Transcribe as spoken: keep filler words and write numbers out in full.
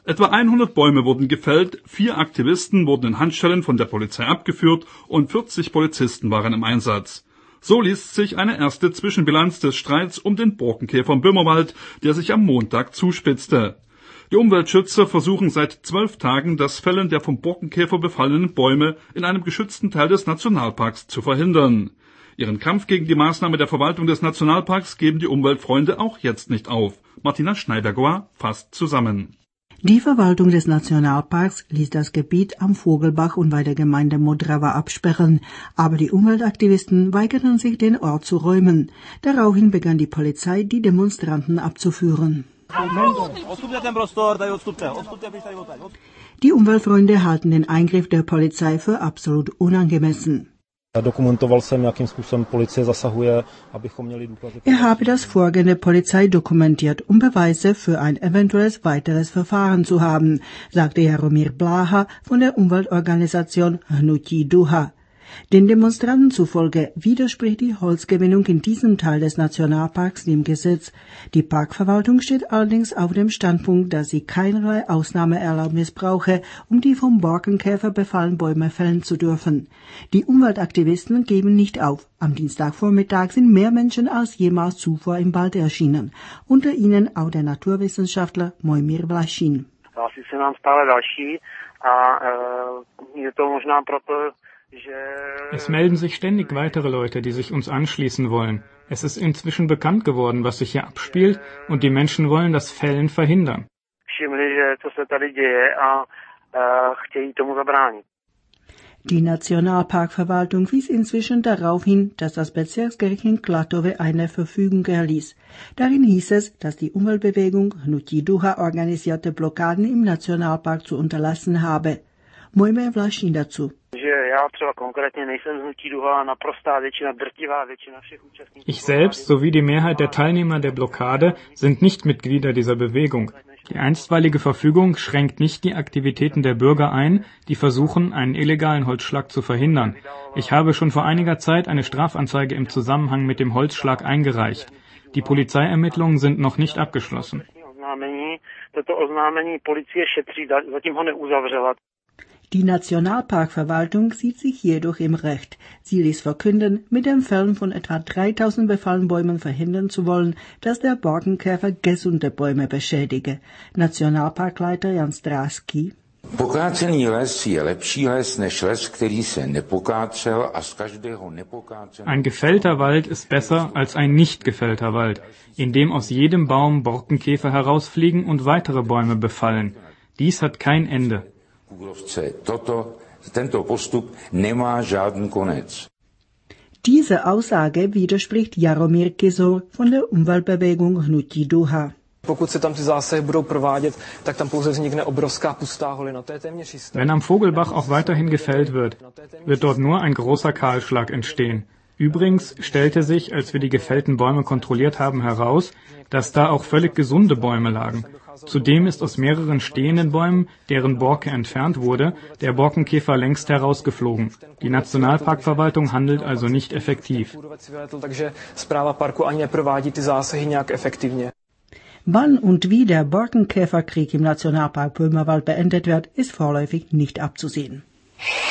Etwa hundert Bäume wurden gefällt, vier Aktivisten wurden in Handschellen von der Polizei abgeführt und vierzig Polizisten waren im Einsatz. So liest sich eine erste Zwischenbilanz des Streits um den Borkenkäfer im Böhmerwald, der sich am Montag zuspitzte. Die Umweltschützer versuchen seit zwölf Tagen, das Fällen der vom Borkenkäfer befallenen Bäume in einem geschützten Teil des Nationalparks zu verhindern. Ihren Kampf gegen die Maßnahme der Verwaltung des Nationalparks geben die Umweltfreunde auch jetzt nicht auf. Martina Schneidergoa fasst zusammen. Die Verwaltung des Nationalparks ließ das Gebiet am Vogelbach und bei der Gemeinde Modrava absperren, aber die Umweltaktivisten weigerten sich, den Ort zu räumen. Daraufhin begann die Polizei, die Demonstranten abzuführen. Die Umweltfreunde halten den Eingriff der Polizei für absolut unangemessen. Er habe das Vorgehen der Polizei dokumentiert, um Beweise für ein eventuelles weiteres Verfahren zu haben, sagte Jaromír Bláha von der Umweltorganisation Hnutí Duha. Den Demonstranten zufolge widerspricht die Holzgewinnung in diesem Teil des Nationalparks dem Gesetz. Die Parkverwaltung steht allerdings auf dem Standpunkt, dass sie keinerlei Ausnahmeerlaubnis brauche, um die vom Borkenkäfer befallenen Bäume fällen zu dürfen. Die Umweltaktivisten geben nicht auf. Am Dienstagvormittag sind mehr Menschen als jemals zuvor im Wald erschienen. Unter ihnen auch der Naturwissenschaftler Mojmír Vlašín. Es melden sich ständig weitere Leute, die sich uns anschließen wollen. Es ist inzwischen bekannt geworden, was sich hier abspielt, und die Menschen wollen das Fällen verhindern. Die Nationalparkverwaltung wies inzwischen darauf hin, dass das Bezirksgericht in Klatovy eine Verfügung erließ. Darin hieß es, dass die Umweltbewegung Hnutí Duha organisierte Blockaden im Nationalpark zu unterlassen habe. Mojmír Vlašín dazu. Ich selbst sowie die Mehrheit der Teilnehmer der Blockade sind nicht Mitglieder dieser Bewegung. Die einstweilige Verfügung schränkt nicht die Aktivitäten der Bürger ein, die versuchen, einen illegalen Holzschlag zu verhindern. Ich habe schon vor einiger Zeit eine Strafanzeige im Zusammenhang mit dem Holzschlag eingereicht. Die Polizeiermittlungen sind noch nicht abgeschlossen. Die Nationalparkverwaltung sieht sich jedoch im Recht. Sie ließ verkünden, mit dem Fällen von etwa dreitausend befallenen Bäumen verhindern zu wollen, dass der Borkenkäfer gesunde Bäume beschädige. Nationalparkleiter Jan Stráský. Ein gefällter Wald ist besser als ein nicht gefällter Wald, in dem aus jedem Baum Borkenkäfer herausfliegen und weitere Bäume befallen. Dies hat kein Ende. Diese Aussage widerspricht Jaromír Kizor von der Umweltbewegung Hnutí Duha. Wenn am Vogelbach auch weiterhin gefällt wird, wird dort nur ein großer Kahlschlag entstehen. Übrigens stellte sich, als wir die gefällten Bäume kontrolliert haben, heraus, dass da auch völlig gesunde Bäume lagen. Zudem ist aus mehreren stehenden Bäumen, deren Borke entfernt wurde, der Borkenkäfer längst herausgeflogen. Die Nationalparkverwaltung handelt also nicht effektiv. Wann und wie der Borkenkäferkrieg im Nationalpark Böhmerwald beendet wird, ist vorläufig nicht abzusehen.